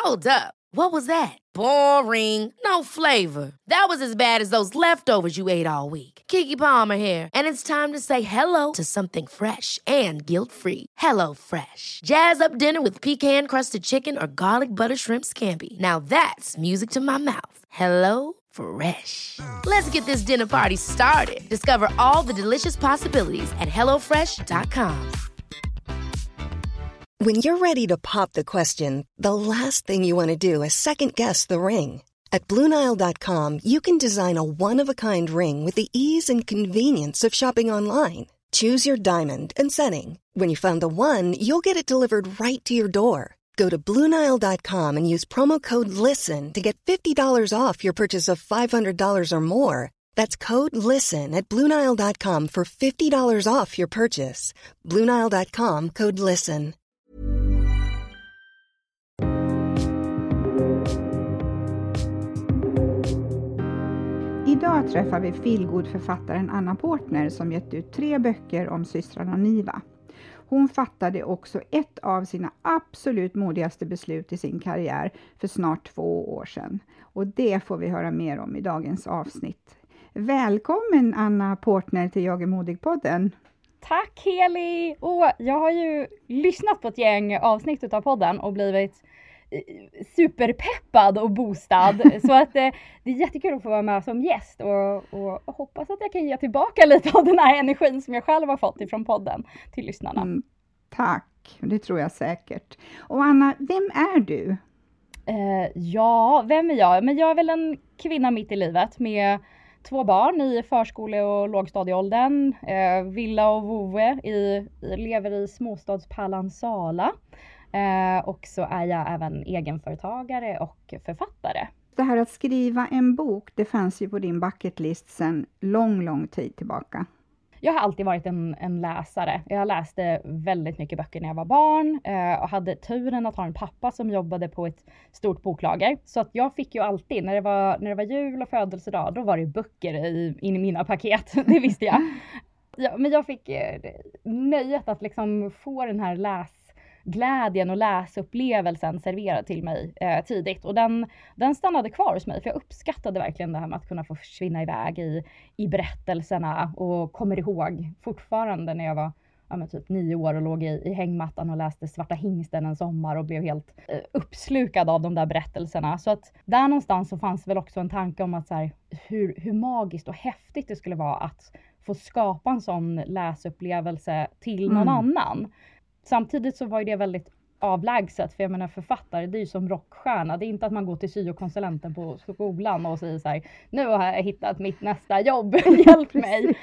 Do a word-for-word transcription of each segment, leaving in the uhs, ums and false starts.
Hold up. What was that? Boring. No flavor. That was as bad as those leftovers you ate all week. Keke Palmer here, and it's time to say hello to something fresh and guilt-free. Hello Fresh. Jazz up dinner with pecan-crusted chicken or garlic butter shrimp scampi. Now that's music to my mouth. Hello Fresh. Let's get this dinner party started. Discover all the delicious possibilities at hello fresh dot com. When you're ready to pop the question, the last thing you want to do is second-guess the ring. At Blue Nile dot com, you can design a one-of-a-kind ring with the ease and convenience of shopping online. Choose your diamond and setting. When you find the one, you'll get it delivered right to your door. Go to Blue Nile dot com and use promo code LISTEN to get fifty dollars off your purchase of five hundred dollars or more. That's code LISTEN at Blue Nile dot com for fifty dollars off your purchase. Blue Nile dot com, code LISTEN. Idag träffar vi feelgood-författaren Anna Portner som gett ut tre böcker om systrarna Niva. Hon fattade också ett av sina absolut modigaste beslut i sin karriär för snart två år sedan. Och det får vi höra mer om i dagens avsnitt. Välkommen Anna Portner till Jag är modig-podden. Tack Heli! Och jag har ju lyssnat på ett gäng avsnitt av podden och blivit superpeppad och boostad. Så att eh, det är jättekul att få vara med som gäst och, och, och hoppas att jag kan ge tillbaka lite av den här energin som jag själv har fått ifrån podden till lyssnarna. Mm, tack, det tror jag säkert. Och Anna, vem är du? Eh, ja, vem är jag? Men jag är väl en kvinna mitt i livet med två barn i förskole- och lågstadieåldern. Eh, Villa och vovve i, lever i småstadspärlan Sala. Eh, och så är jag även egenföretagare och författare. Det här att skriva en bok, det fanns ju på din bucketlist sedan lång, lång tid tillbaka. Jag har alltid varit en, en läsare. Jag läste väldigt mycket böcker när jag var barn eh, och hade turen att ha en pappa som jobbade på ett stort boklager. Så att jag fick ju alltid, när det var, när det var jul och födelsedag, då var det böcker i, in i mina paket. Det visste jag. Ja, men jag fick eh, nöjet att liksom få den här läs glädjen och läsupplevelsen serverad till mig eh, tidigt. Och den, den stannade kvar hos mig. För jag uppskattade verkligen det här med att kunna få försvinna iväg i, i berättelserna. Och kommer ihåg fortfarande när jag var ja, men typ nio år och låg i, i hängmattan och läste Svarta hingsten en sommar. Och blev helt eh, uppslukad av de där berättelserna. Så att där någonstans så fanns väl också en tanke om att så här, hur, hur magiskt och häftigt det skulle vara att få skapa en sån läsupplevelse till någon mm. annan. Samtidigt så var ju det väldigt avlägset, för jag menar författare, det är ju som rockstjärna. Det är inte att man går till syokonsulenten på skolan och säger så här, nu har jag hittat mitt nästa jobb, hjälp mig.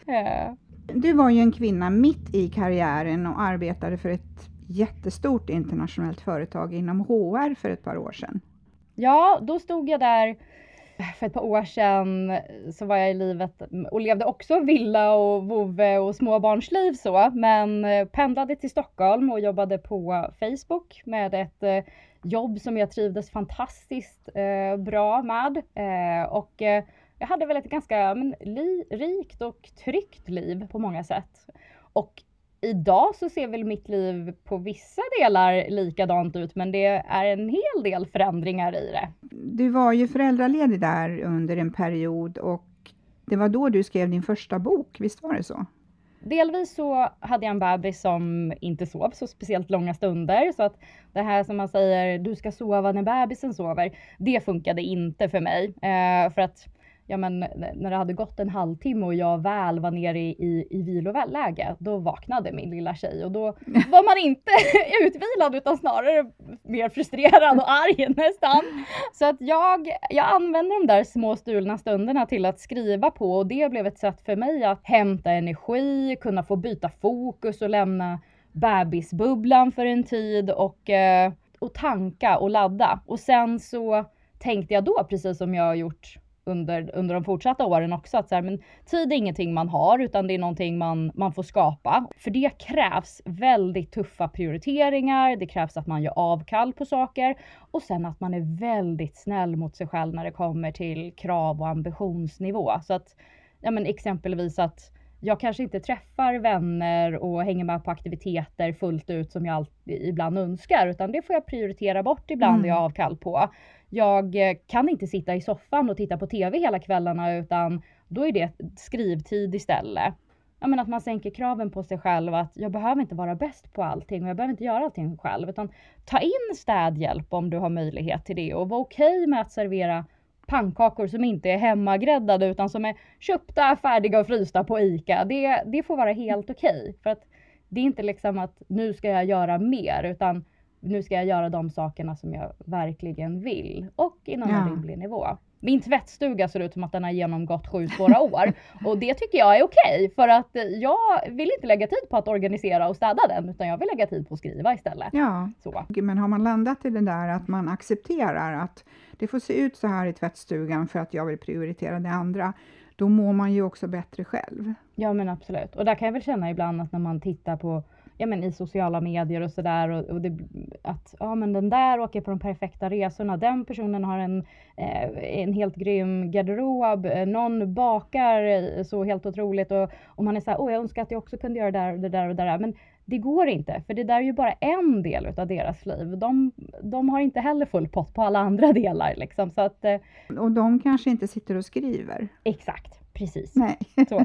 Du var ju en kvinna mitt i karriären och arbetade för ett jättestort internationellt företag inom H R för ett par år sedan. Ja, då stod jag där. För ett par år sedan så var jag i livet och levde också villa och vovve och småbarnsliv så. Men pendlade till Stockholm och jobbade på Facebook med ett eh, jobb som jag trivdes fantastiskt eh, bra med. Eh, och eh, jag hade väl ett ganska men, li, rikt och tryggt liv på många sätt. Och idag så ser väl mitt liv på vissa delar likadant ut, men det är en hel del förändringar i det. Du var ju föräldraledig där under en period och det var då du skrev din första bok, visst var det så? Delvis så hade jag en bebis som inte sov så speciellt långa stunder, så att det här som man säger, du ska sova när bebisen sover, det funkade inte för mig. Eh, för att ja, men när det hade gått en halvtimme och jag väl var nere i, i, i viloläge, då vaknade min lilla tjej. Och då var man inte utvilad utan snarare mer frustrerad och arg nästan. Så att jag, jag använde de där små stulna stunderna till att skriva på. Och det blev ett sätt för mig att hämta energi, kunna få byta fokus och lämna bebisbubblan för en tid. Och, och tanka och ladda. Och sen så tänkte jag då, precis som jag har gjort Under, under de fortsatta åren också, att så här, men tid är ingenting man har utan det är någonting man, man får skapa. För det krävs väldigt tuffa prioriteringar, det krävs att man gör avkall på saker och sen att man är väldigt snäll mot sig själv när det kommer till krav och ambitionsnivå. Så att ja, men exempelvis att jag kanske inte träffar vänner och hänger med på aktiviteter fullt ut som jag alltid, ibland önskar. Utan det får jag prioritera bort ibland mm. jag avkall på. Jag kan inte sitta i soffan och titta på tv hela kvällarna, utan då är det skrivtid istället. Ja, men att man sänker kraven på sig själv, att jag behöver inte vara bäst på allting och jag behöver inte göra allting själv. Utan ta in städhjälp om du har möjlighet till det, och var okej med att servera pannkakor som inte är hemmagräddade utan som är köpta, färdiga och frysta på ICA. Det, det får vara helt okej. För att det är inte liksom att nu ska jag göra mer, utan nu ska jag göra de sakerna som jag verkligen vill. Och inom ja. en rimlig nivå. Min tvättstuga ser ut som att den har genomgått sju svåra år. Och det tycker jag är okej. För att jag vill inte lägga tid på att organisera och städa den. Utan jag vill lägga tid på att skriva istället. Ja, så. Men har man landat i det där att man accepterar att det får se ut så här i tvättstugan för att jag vill prioritera det andra. Då mår man ju också bättre själv. Ja, men absolut. Och där kan jag väl känna ibland att när man tittar på, ja, men i sociala medier och sådär, och, och det, att ja, men den där åker på de perfekta resorna, den personen har en, eh, en helt grym garderob, någon bakar så helt otroligt, och, och man är så här, åh, jag önskar att jag också kunde göra det där och det där och det där, men det går inte, för det där är ju bara en del av deras liv. De, de har inte heller full pott på alla andra delar liksom, så att, eh, och de kanske inte sitter och skriver. Exakt, precis. Nej. Så.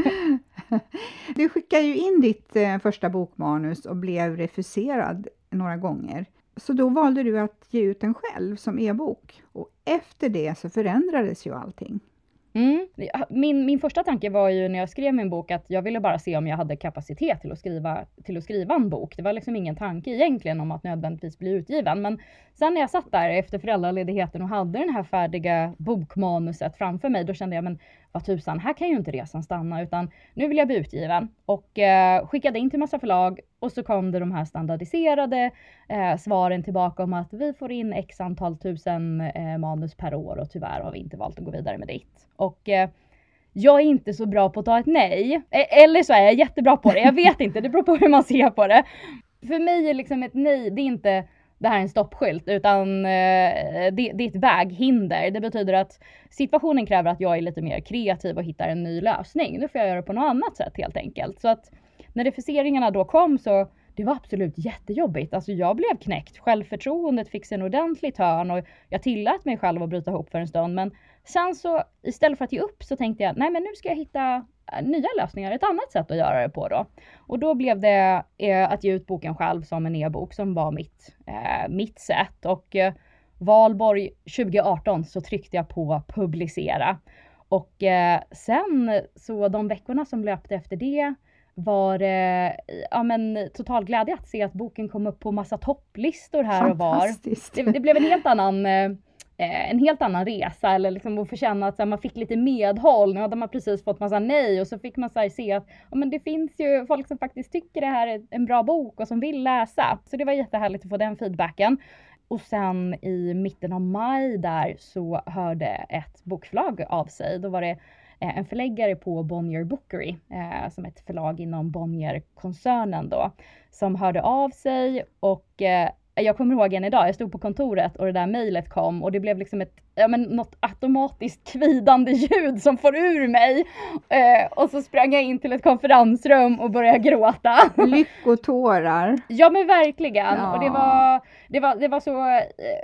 Du skickade ju in ditt eh, första bokmanus och blev refuserad några gånger. Så då valde du att ge ut den själv som e-bok. Och efter det så förändrades ju allting. Mm. Min, min första tanke var ju när jag skrev min bok att jag ville bara se om jag hade kapacitet till att skriva, till att skriva en bok. Det var liksom ingen tanke egentligen om att nödvändigtvis bli utgiven. Men sen när jag satt där efter föräldraledigheten och hade den här färdiga bokmanuset framför mig, då kände jag, men vad tusan, här kan ju inte resan stanna, utan nu vill jag bli utgiven. Och eh, skickade in till massa förlag, och så kom det de här standardiserade eh, svaren tillbaka om att vi får in x antal tusen eh, manus per år, och tyvärr har vi inte valt att gå vidare med ditt. Och eh, jag är inte så bra på att ta ett nej. E- eller så är jag jättebra på det. Jag vet inte, det beror på hur man ser på det. För mig är liksom ett nej, det är inte det här är en stoppskylt, utan eh, det, det är ett väghinder. Det betyder att situationen kräver att jag är lite mer kreativ och hittar en ny lösning. Nu får jag göra det på något annat sätt helt enkelt. Så att när refuseringarna då kom, så det var absolut jättejobbigt. Alltså jag blev knäckt. Självförtroendet fick sig en ordentlig törn, och jag tillät mig själv att bryta ihop för en stund. Men sen så istället för att ge upp så tänkte jag, nej men nu ska jag hitta nya lösningar, ett annat sätt att göra det på då. Och då blev det eh, att ge ut boken själv som en e-bok som var mitt, eh, mitt sätt. Och eh, Valborg tjugo arton så tryckte jag på publicera. Och eh, sen så de veckorna som löpte efter det var eh, ja, men, total glädje att se att boken kom upp på massa topplistor här och var. Det, det blev en helt annan... Eh, en helt annan resa, eller liksom att få känna att så här, man fick lite medhåll. Nu hade man precis fått massa nej, och så fick man så här, se att ja, men det finns ju folk som faktiskt tycker det här är en bra bok och som vill läsa. Så det var jättehärligt att få den feedbacken. Och sen i mitten av maj där så hörde ett bokförlag av sig. Då var det eh, en förläggare på Bonnier Bookery, eh, som ett förlag inom Bonnier-koncernen då, som hörde av sig. Och eh, jag kommer ihåg en idag, jag stod på kontoret och det där mejlet kom, och det blev liksom ett, ja, men något automatiskt kvidande ljud som får ur mig. Eh, och så sprang jag in till ett konferensrum och började gråta. Lyckotårar. Ja, men verkligen. Ja. Och det var, det var, det var så eh,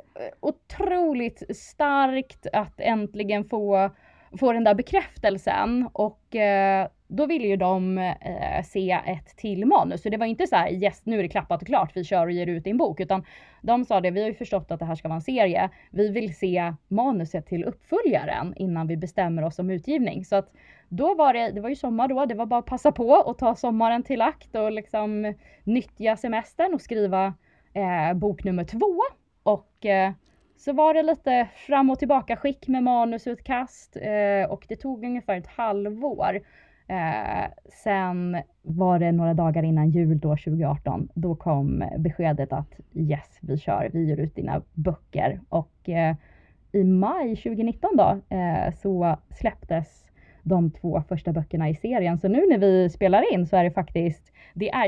otroligt starkt att äntligen få, få den där bekräftelsen. Och eh, då ville ju de eh, se ett till manus. Så det var inte så här, yes, nu är det klappat och klart, vi kör och ger ut din bok. Utan de sa det, vi har ju förstått att det här ska vara en serie. Vi vill se manuset till uppföljaren innan vi bestämmer oss om utgivning. Så att då var det, det var ju sommar då, det var bara att passa på och ta sommaren till akt och liksom nyttja semestern och skriva eh, bok nummer två. Och eh, så var det lite fram och tillbaka skick med manusutkast eh, och det tog ungefär ett halvår. Eh, sen var det några dagar innan jul då tjugo arton, då kom beskedet att yes, vi kör, vi ger ut dina böcker. Och eh, i maj tjugo nitton då eh, så släpptes de två första böckerna i serien. Så nu när vi spelar in så är det faktiskt, det är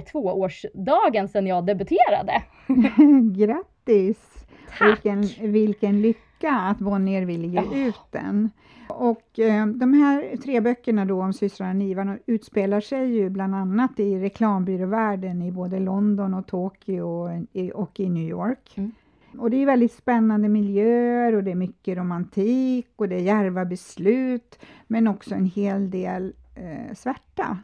tvåårsdagen sedan jag debuterade. Grattis! Vilken, vilken lycka lycka att Bonnier ville ge Oh. ut den. Och eh, de här tre böckerna då om systrarna Niva utspelar sig ju bland annat i reklambyråvärlden i både London och Tokyo och i, och i New York. Mm. Och det är väldigt spännande miljöer och det är mycket romantik och det är djärva beslut, men också en hel del eh, svärta.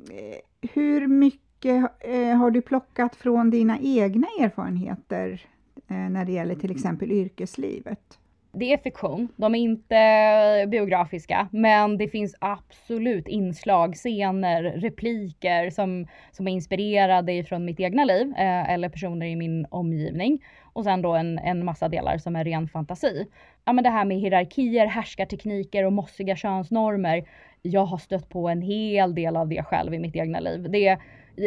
Eh, hur mycket eh, har du plockat från dina egna erfarenheter eh, när det gäller till exempel yrkeslivet? Det är fiktion, de är inte biografiska, men det finns absolut inslag, scener, repliker som, som är inspirerade från mitt egna liv eh, eller personer i min omgivning. Och sen då en, en massa delar som är ren fantasi. Ja, men det här med hierarkier, härskartekniker och mossiga könsnormer. Jag har stött på en hel del av det själv i mitt egna liv. Det,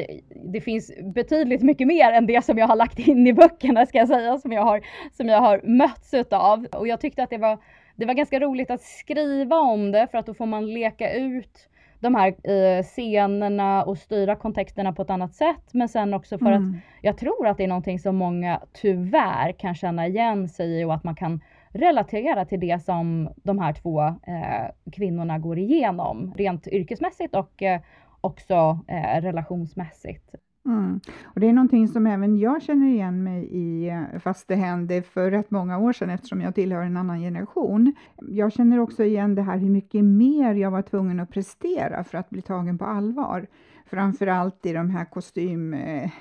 det finns betydligt mycket mer än det som jag har lagt in i böckerna, ska jag säga, som jag har, som jag har mötts av. Och jag tyckte att det var, det var ganska roligt att skriva om det, för att då får man leka ut de här eh, scenerna och styra kontexterna på ett annat sätt. Men sen också för mm. att jag tror att det är någonting som många tyvärr kan känna igen sig i, och att man kan relatera till det som de här två eh, kvinnorna går igenom. Rent yrkesmässigt och eh, också eh, relationsmässigt. Mm. Och det är någonting som även jag känner igen mig i, fast det hände för rätt många år sedan eftersom jag tillhör en annan generation. Jag känner också igen det här hur mycket mer jag var tvungen att prestera för att bli tagen på allvar. Framförallt i de här kostym,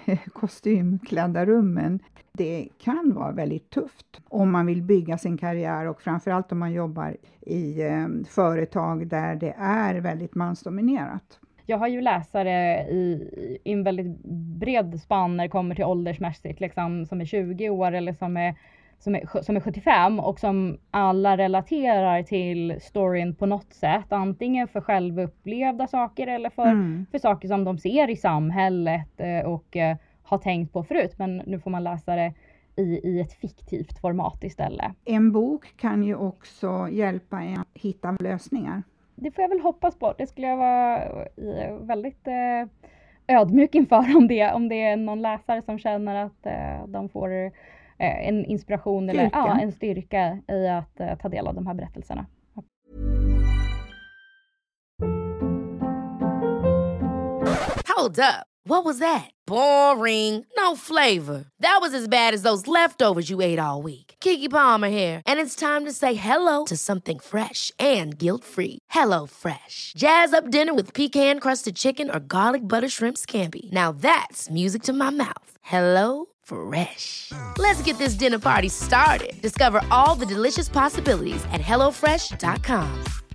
kostymklädda rummen. Det kan vara väldigt tufft om man vill bygga sin karriär, och framförallt om man jobbar i eh, företag där det är väldigt mansdominerat. Jag har ju läsare i, i en väldigt bred spann när det kommer till åldersmässigt, liksom, som är tjugo år eller som är, som, är, som är sjuttiofem, och som alla relaterar till storyn på något sätt. Antingen för självupplevda saker eller för, mm. för saker som de ser i samhället och eh, har tänkt på förut. Men nu får man läsa det i, i ett fiktivt format istället. En bok kan ju också hjälpa en att hitta lösningar. Det får jag väl hoppas på. Det skulle jag vara väldigt eh, ödmjuk inför om det, om det är någon läsare som känner att eh, de får eh, en inspiration styrka. eller ja, en styrka i att eh, ta del av de här berättelserna. Hold up. What was that? Boring. No flavor. That was as bad as those leftovers you ate all week. Keke Palmer here, and it's time to say hello to something fresh and guilt-free. Hello Fresh. Jazz up dinner with pecan-crusted chicken or garlic butter shrimp scampi. Now that's music to my mouth. Hello Fresh. Let's get this dinner party started. Discover all the delicious possibilities at hello fresh dot com.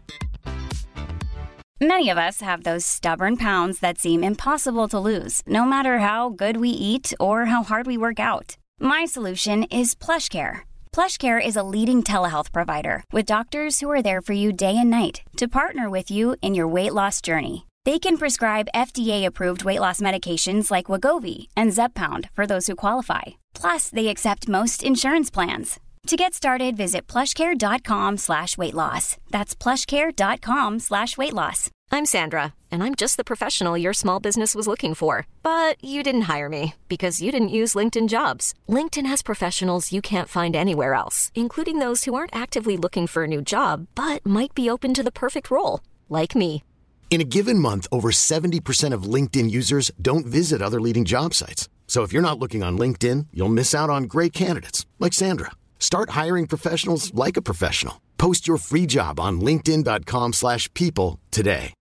Many of us have those stubborn pounds that seem impossible to lose, no matter how good we eat or how hard we work out. My solution is PlushCare. PlushCare is a leading telehealth provider with doctors who are there for you day and night to partner with you in your weight loss journey. They can prescribe F D A-approved weight loss medications like Wegovy and Zepbound for those who qualify. Plus, they accept most insurance plans. To get started, visit plushcare.com slash weight loss. That's plushcare.com slash weight loss. I'm Sandra, and I'm just the professional your small business was looking for. But you didn't hire me because you didn't use LinkedIn Jobs. LinkedIn has professionals you can't find anywhere else, including those who aren't actively looking for a new job, but might be open to the perfect role, like me. In a given month, over seventy percent of LinkedIn users don't visit other leading job sites. So if you're not looking on LinkedIn, you'll miss out on great candidates, like Sandra. Start hiring professionals like a professional. Post your free job on linkedin dot com slash people today.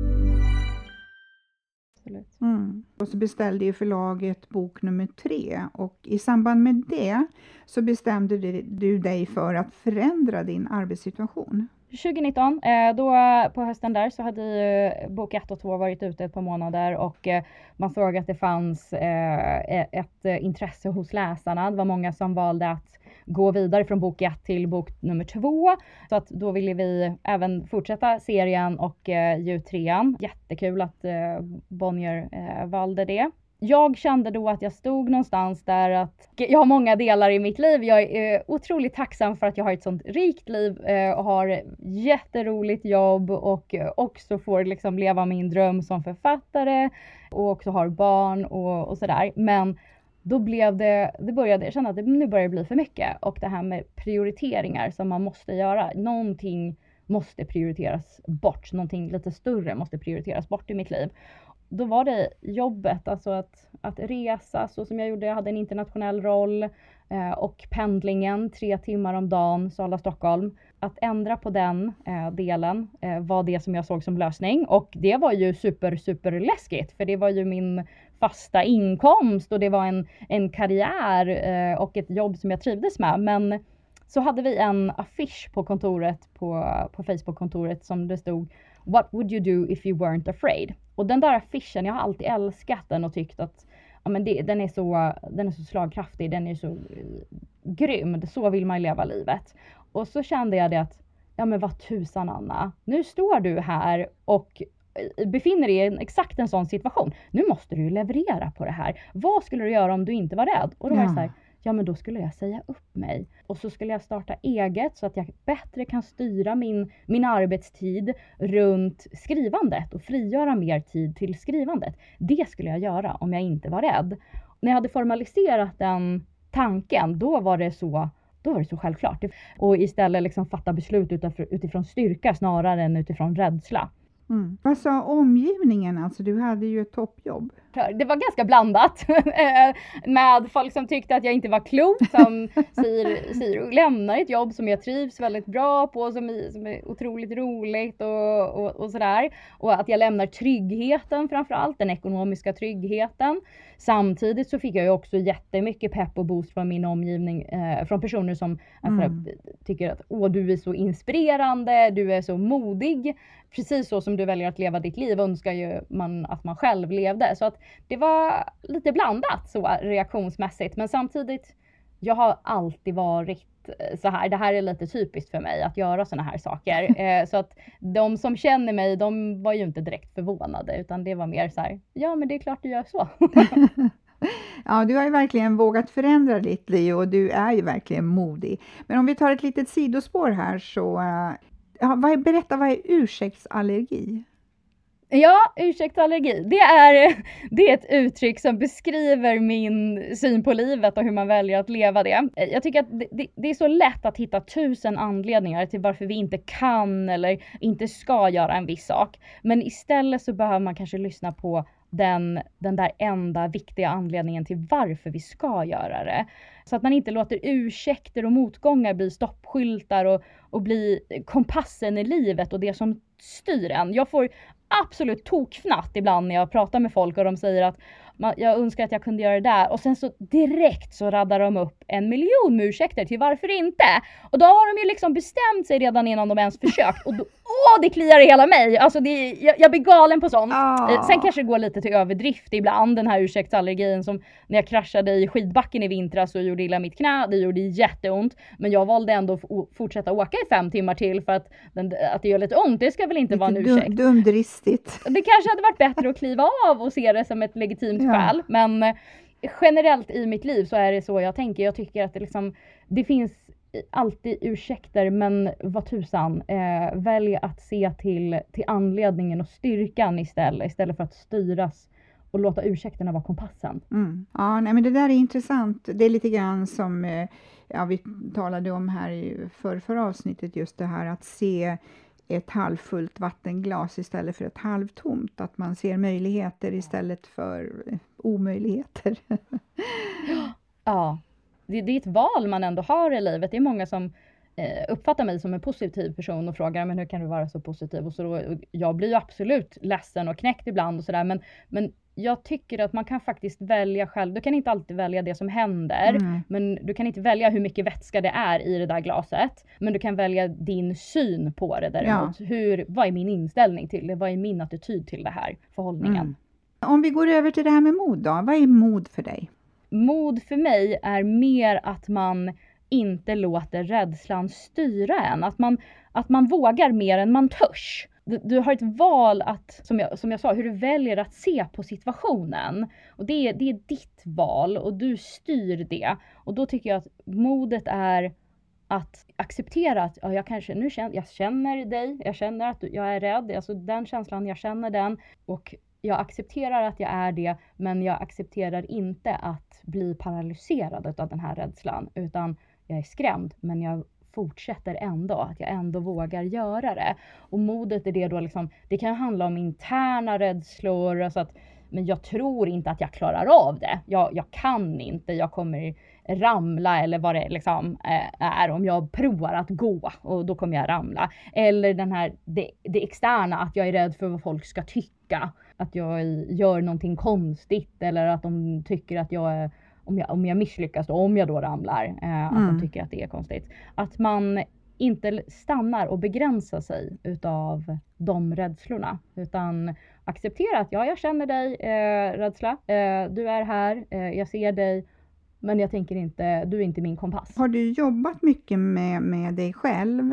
Mm. Och så beställde ju förlaget bok nummer tre, och i samband med det så bestämde du dig för att förändra din arbetssituation. tjugonitton, då på hösten där så hade bok ett och två varit ute ett par månader, och man såg att det fanns ett intresse hos läsarna. Det var många som valde att gå vidare från bok ett till bok nummer två. Så att då ville vi även fortsätta serien och eh, ge ut trean. Jättekul att eh, Bonnier eh, valde det. Jag kände då att jag stod någonstans där att jag har många delar i mitt liv. Jag är eh, otroligt tacksam för att jag har ett sånt rikt liv eh, och har jätteroligt jobb, och eh, också får liksom leva min dröm som författare och också har barn och, och sådär. Men då blev det, det började, jag kände att det nu börjar bli för mycket. Och det här med prioriteringar som man måste göra. Någonting måste prioriteras bort. Någonting lite större måste prioriteras bort i mitt liv. Då var det jobbet, alltså att, att resa så som jag gjorde. Jag hade en internationell roll eh, och pendlingen tre timmar om dagen, Sala-Stockholm. Att ändra på den eh, delen eh, var det som jag såg som lösning. Och det var ju super, super läskigt. För det var ju min fasta inkomst och det var en, en karriär eh, och ett jobb som jag trivdes med. Men så hade vi en affisch på kontoret, på, på Facebook-kontoret som det stod What would you do if you weren't afraid? Och den där affischen, jag har alltid älskat den och tyckt att ja, men det, den, är så, den är så slagkraftig, den är så uh, grym, så vill man leva livet. Och så kände jag det att, ja men vad tusan Anna, nu står du här och befinner dig i en, exakt en sån situation. Nu måste du ju leverera på det här. Vad skulle du göra om du inte var rädd? Och då var Ja. jag så här, ja men då skulle jag säga upp mig. Och så skulle jag starta eget så att jag bättre kan styra min, min arbetstid runt skrivandet och frigöra mer tid till skrivandet. Det skulle jag göra om jag inte var rädd. När jag hade formaliserat den tanken, då var det så, då var det så självklart. Och istället liksom fatta beslut utifrån, utifrån styrka snarare än utifrån rädsla. Mm. Vad sa omgivningen? Alltså du hade ju ett toppjobb. Det var ganska blandat med folk som tyckte att jag inte var klok, som säger, säger lämnar ett jobb som jag trivs väldigt bra på, som är, som är otroligt roligt och, och, och sådär. Och att jag lämnar tryggheten framförallt, den ekonomiska tryggheten. Samtidigt så fick jag ju också jättemycket pepp och boost från min omgivning, eh, från personer som mm. alltså, tycker att åh, du är så inspirerande, du är så modig. Precis så som du väljer att leva ditt liv önskar ju man att man själv levde. Så att det var lite blandat så reaktionsmässigt. Men samtidigt, jag har alltid varit så här. Det här är lite typiskt för mig att göra såna här saker. eh, så att de som känner mig, de var ju inte direkt förvånade. Utan det var mer så här, ja men det är klart du gör så. Ja, du har ju verkligen vågat förändra ditt liv och du är ju verkligen modig. Men om vi tar ett litet sidospår här så... Uh, ja, vad är, berätta, vad är ursäktsallergi? Ja, ursäktsallergi. Det är, det är ett uttryck som beskriver min syn på livet och hur man väljer att leva det. Jag tycker att det, det, det är så lätt att hitta tusen anledningar till varför vi inte kan eller inte ska göra en viss sak. Men istället så behöver man kanske lyssna på den, den där enda viktiga anledningen till varför vi ska göra det. Så att man inte låter ursäkter och motgångar bli stoppskyltar och, och bli kompassen i livet och det som styr en. Jag får absolut tokfnatt ibland när jag pratar med folk och de säger att man, jag önskar att jag kunde göra det där. Och sen så direkt så raddar de upp en miljon ursäkter till varför inte. Och då har de ju liksom bestämt sig redan innan de ens försökt. Och då, åh, det kliar i hela mig. Alltså det, jag, jag blir galen på sånt. Oh. Sen kanske det går lite till överdrift ibland. Den här ursäktsallergin som när jag kraschade i skidbacken i vintras och gjorde illa mitt knä. Det gjorde jätteont. Men jag valde ändå att fortsätta åka i fem timmar till för att, att det gör lite ont. Det ska väl inte lite vara en ursäkt. Dum, dumdristigt. Det kanske hade varit bättre att kliva av och se det som ett legitimt ja. skäl. Men generellt i mitt liv så är det så jag tänker. Jag tycker att det, liksom, det finns alltid ursäkter, men vad tusan. Eh, välj att se till, till anledningen och styrkan istället. Istället för att styras och låta ursäkterna vara kompassen. Mm. Ja, nej, men det där är intressant. Det är lite grann som eh, ja, vi talade om här i för, förra avsnittet. Just det här att se ett halvfullt vattenglas istället för ett halvtomt. Att man ser möjligheter istället för omöjligheter. Ja, det, det är ett val man ändå har i livet. Det är många som eh, uppfattar mig som en positiv person och frågar men hur kan du vara så positiv? Och så då, och jag blir ju absolut ledsen och knäckt ibland och sådär. Men, men jag tycker att man kan faktiskt välja själv. Du kan inte alltid välja det som händer. Mm. Men du kan inte välja hur mycket vätska det är i det där glaset. Men du kan välja din syn på det däremot. Ja. Hur, vad är min inställning till det? Vad är min attityd till det här förhållningen? Mm. Om vi går över till det här med mod då. Vad är mod för dig? Mod för mig är mer att man inte låter rädslan styra en. Att man, att man vågar mer än man törs. Du, du har ett val att, som jag, som jag sa, hur du väljer att se på situationen. Och det är, det är ditt val och du styr det. Och då tycker jag att modet är att acceptera att ja, jag kanske nu känner, jag känner dig, jag känner att jag är rädd. Alltså den känslan, jag känner den. Och jag accepterar att jag är det, men jag accepterar inte att bli paralyserad av den här rädslan, utan jag är skrämd, men jag fortsätter ändå, att jag ändå vågar göra det. Och modet är det då liksom, det kan handla om interna rädslor, alltså att, men jag tror inte att jag klarar av det. Jag, jag kan inte, jag kommer ramla eller vad det liksom är om jag provar att gå och då kommer jag ramla. Eller den här, det, det externa, att jag är rädd för vad folk ska tycka. Att jag gör någonting konstigt eller att de tycker att jag är, om jag, om jag misslyckas och om jag då ramlar, eh, att mm. de tycker att det är konstigt. Att man inte stannar och begränsar sig utav de rädslorna, utan acceptera att ja, jag känner dig, eh, rädsla, eh, du är här, eh, jag ser dig, men jag tänker inte, du är inte min kompass. Har du jobbat mycket med, med dig själv?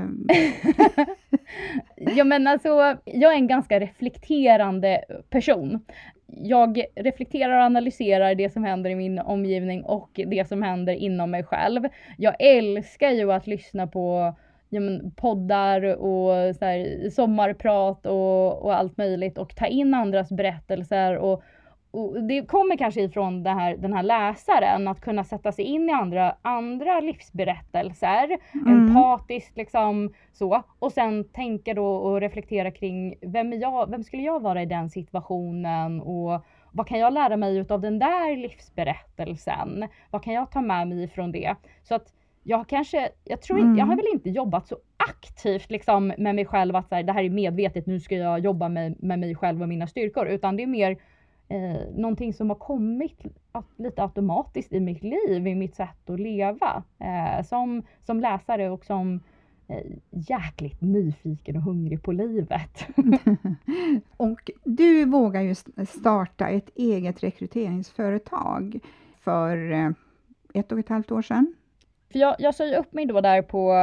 Ja, men alltså, jag är en ganska reflekterande person. Jag reflekterar och analyserar det som händer i min omgivning och det som händer inom mig själv. Jag älskar ju att lyssna på ja, men, poddar och så här, sommarprat och, och allt möjligt och ta in andras berättelser. Och, och det kommer kanske ifrån det här, den här läsaren att kunna sätta sig in i andra, andra livsberättelser. Mm. Empatiskt liksom så. Och sen tänka då och reflektera kring vem, är jag, vem skulle jag vara i den situationen och vad kan jag lära mig av den där livsberättelsen? Vad kan jag ta med mig från det? Så att jag kanske, jag tror mm. jag har väl inte jobbat så aktivt liksom med mig själv att så här, det här är medvetet, nu ska jag jobba med, med mig själv och mina styrkor. Utan det är mer eh, någonting som har kommit lite automatiskt i mitt liv, i mitt sätt att leva. Eh, som, som läsare och som eh, jäkligt nyfiken och hungrig på livet. Och du vågar ju starta ett eget rekryteringsföretag för eh, ett och ett halvt år sedan. För jag, jag sa ju upp mig då där på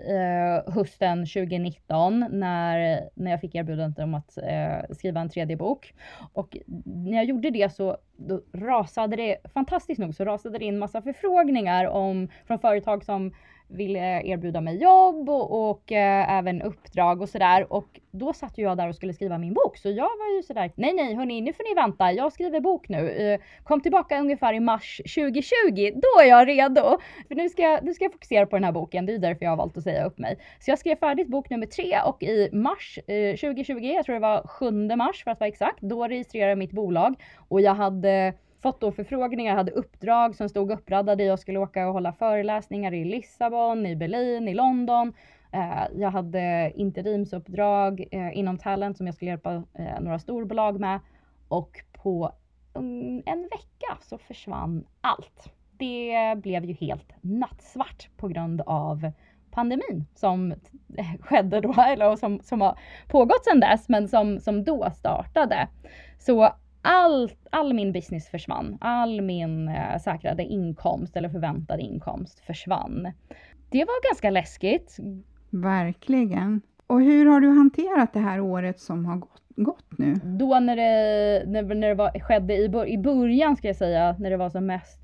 eh, hösten tjugonitton när, när jag fick erbjudandet om att eh, skriva en tredje bok. Och när jag gjorde det så då rasade det, fantastiskt nog så rasade det in massa förfrågningar om, från företag som ville erbjuda mig jobb och, och eh, även uppdrag och sådär. Och då satt ju jag där och skulle skriva min bok. Så jag var ju sådär, nej nej hörni, nu får ni vänta, jag skriver bok nu. Eh, kom tillbaka ungefär i mars tjugohundratjugo, då är jag redo. För nu ska, jag, nu ska jag fokusera på den här boken, det är därför jag har valt att säga upp mig. Så jag skrev färdigt bok nummer tre och i mars eh, tjugohundratjugo, jag tror det var sjunde mars för att vara exakt, då registrerade jag mitt bolag. Och jag hade fått då förfrågningar, jag hade uppdrag som stod uppradade. Jag skulle åka och hålla föreläsningar i Lissabon, i Berlin, i London. Eh, jag hade interimsuppdrag eh, inom talent som jag skulle hjälpa eh, några storbolag med. Och på um, en vecka så försvann allt. Det blev ju helt nattsvart på grund av pandemin som skedde då, eller som, som har pågått sedan dess, men som, som då startade. Så All, all min business försvann. All min eh, säkrade inkomst eller förväntade inkomst försvann. Det var ganska läskigt. Verkligen. Och hur har du hanterat det här året som har gått, gått nu? Då när det, när, när det var, skedde i, bör, i början ska jag säga, när det var som mest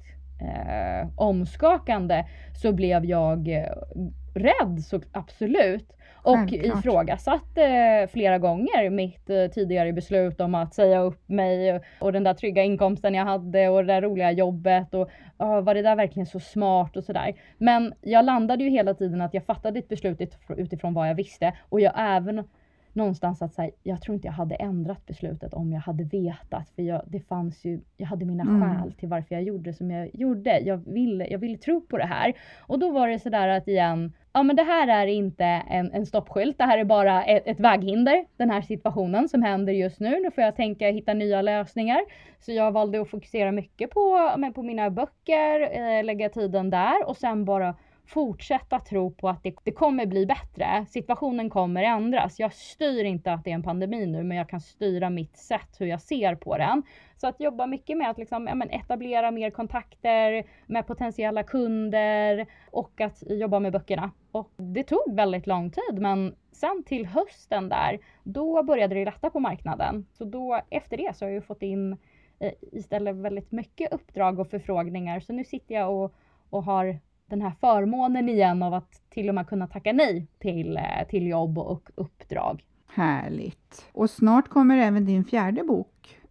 eh, omskakande, så blev jag eh, rädd, så absolut. Och Självklart. ifrågasatte flera gånger mitt eh, tidigare beslut om att säga upp mig och den där trygga inkomsten jag hade och det där roliga jobbet och uh, var det där verkligen så smart och sådär. Men jag landade ju hela tiden att jag fattade ett beslut utifrån vad jag visste, och jag även någonstans att säga, jag tror inte jag hade ändrat beslutet om jag hade vetat, för jag, det fanns ju, jag hade mina mm. skäl till varför jag gjorde som jag gjorde. Jag ville, jag ville tro på det här. Och då var det sådär att igen, ja men det här är inte en, en stoppskylt, det här är bara ett, ett väghinder, den här situationen som händer just nu. Nu får jag tänka hitta nya lösningar. Så jag valde att fokusera mycket på, med, på mina böcker, eh, lägga tiden där och sen bara fortsätta tro på att det, det kommer bli bättre. Situationen kommer ändras. Jag styr inte att det är en pandemi nu, men jag kan styra mitt sätt hur jag ser på den. Så att jobba mycket med att liksom, ja, men etablera mer kontakter med potentiella kunder och att jobba med böckerna. Och det tog väldigt lång tid, men sen till hösten där, då började det lätta på marknaden. Så då efter det så har jag fått in eh, istället väldigt mycket uppdrag och förfrågningar. Så nu sitter jag och, och har den här förmånen igen av att till och med kunna tacka nej till, till jobb och uppdrag. Härligt. Och snart kommer även din fjärde bok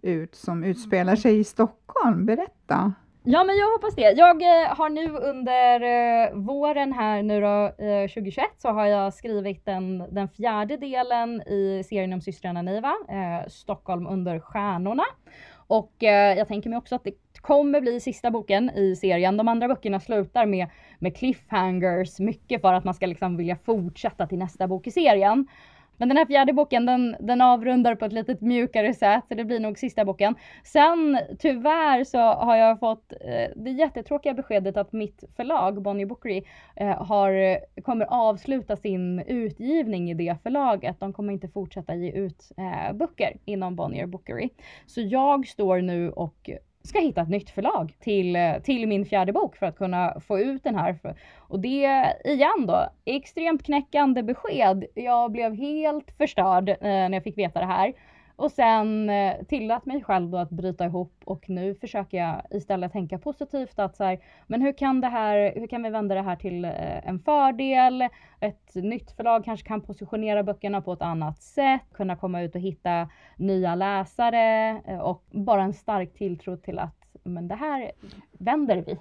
ut som utspelar sig i Stockholm. Berätta. Ja, men jag hoppas det. Jag eh, har nu under eh, våren här nu då, eh, tjugohundratjugoett så har jag skrivit den, den fjärde delen i serien om systrarna Niva, eh, Stockholm under stjärnorna. Och eh, jag tänker mig också att det kommer bli sista boken i serien. De andra böckerna slutar med, med cliffhangers, mycket för att man ska liksom vilja fortsätta till nästa bok i serien. Men den här fjärde boken, den, den avrundar på ett lite mjukare sätt, så det blir nog sista boken. Sen tyvärr så har jag fått eh, det jättetråkiga beskedet att mitt förlag, Bonnier Bookery, eh, har, kommer avsluta sin utgivning i det förlaget. De kommer inte fortsätta ge ut eh, böcker inom Bonnier Bookery. Så jag står nu och ska hitta ett nytt förlag till, till min fjärde bok för att kunna få ut den här. Och det igen då, extremt knäckande besked. Jag blev helt förstörd eh, när jag fick veta det här. Och sen eh, tillät mig själv då att bryta ihop, och nu försöker jag istället tänka positivt att så här, men hur kan det här, hur kan vi vända det här till eh, en fördel? Ett nytt förlag kanske kan positionera böckerna på ett annat sätt, kunna komma ut och hitta nya läsare eh, och bara en stark tilltro till att men det här vänder vi.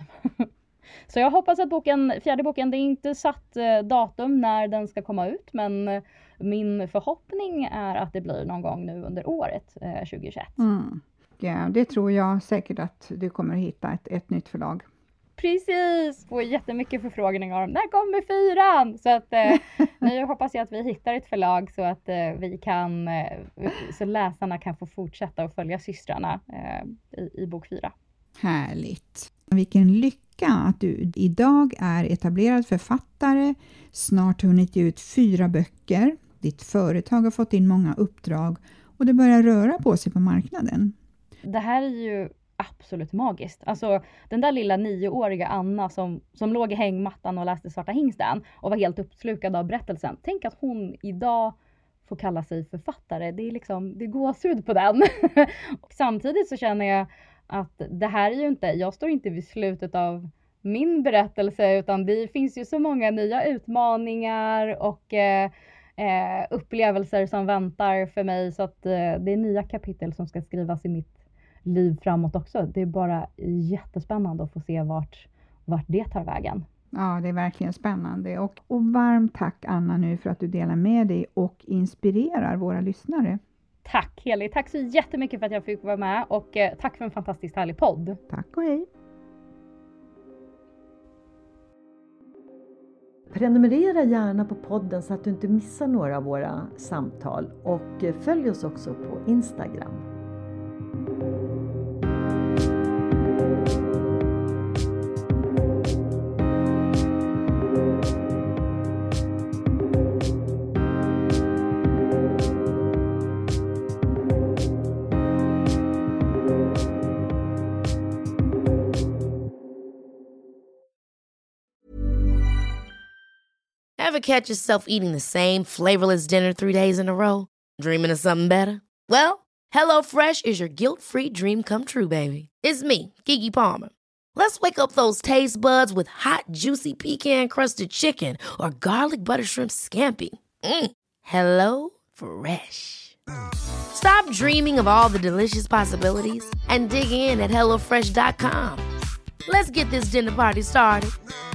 Så jag hoppas att boken, fjärde boken, det är inte satt eh, datum när den ska komma ut, men eh, min förhoppning är att det blir någon gång nu under året eh, tjugohundratjugoett. Mm. Ja, det tror jag säkert att du kommer hitta ett, ett nytt förlag. Precis! Får jättemycket förfrågningar om när kommer fyran? Så att eh, nu hoppas jag att vi hittar ett förlag så att eh, vi kan, eh, så läsarna kan få fortsätta att följa systrarna eh, i, i bok fyra. Härligt! Vilken lycka att du idag är etablerad författare, snart hunnit ge ut fyra böcker, ditt företag har fått in många uppdrag och det börjar röra på sig på marknaden. Det här är ju absolut magiskt. Alltså den där lilla nioåriga Anna som, som låg i hängmattan och läste Svarta hingsten och var helt uppslukad av berättelsen. Tänk att hon idag får kalla sig författare. Det är liksom, det går gåshud på den. Och samtidigt så känner jag att det här är ju inte, jag står inte vid slutet av min berättelse, utan det finns ju så många nya utmaningar och eh, eh, upplevelser som väntar för mig, så att eh, det är nya kapitel som ska skrivas i mitt liv framåt också. Det är bara jättespännande att få se vart, vart det tar vägen. Ja, det är verkligen spännande. Och, och varmt tack Anna nu för att du delar med dig och inspirerar våra lyssnare. Tack Heli, tack så jättemycket för att jag fick vara med, och eh, tack för en fantastiskt härlig podd. Tack och hej. Prenumerera gärna på podden så att du inte missar några av våra samtal, och följ oss också på Instagram. Ever catch yourself eating the same flavorless dinner three days in a row? Dreaming of something better? Well, HelloFresh is your guilt-free dream come true, baby. It's me, Keke Palmer. Let's wake up those taste buds with hot, juicy pecan-crusted chicken or garlic butter shrimp scampi. Mm. Hello Fresh. Stop dreaming of all the delicious possibilities and dig in at hello fresh dot com. Let's get this dinner party started.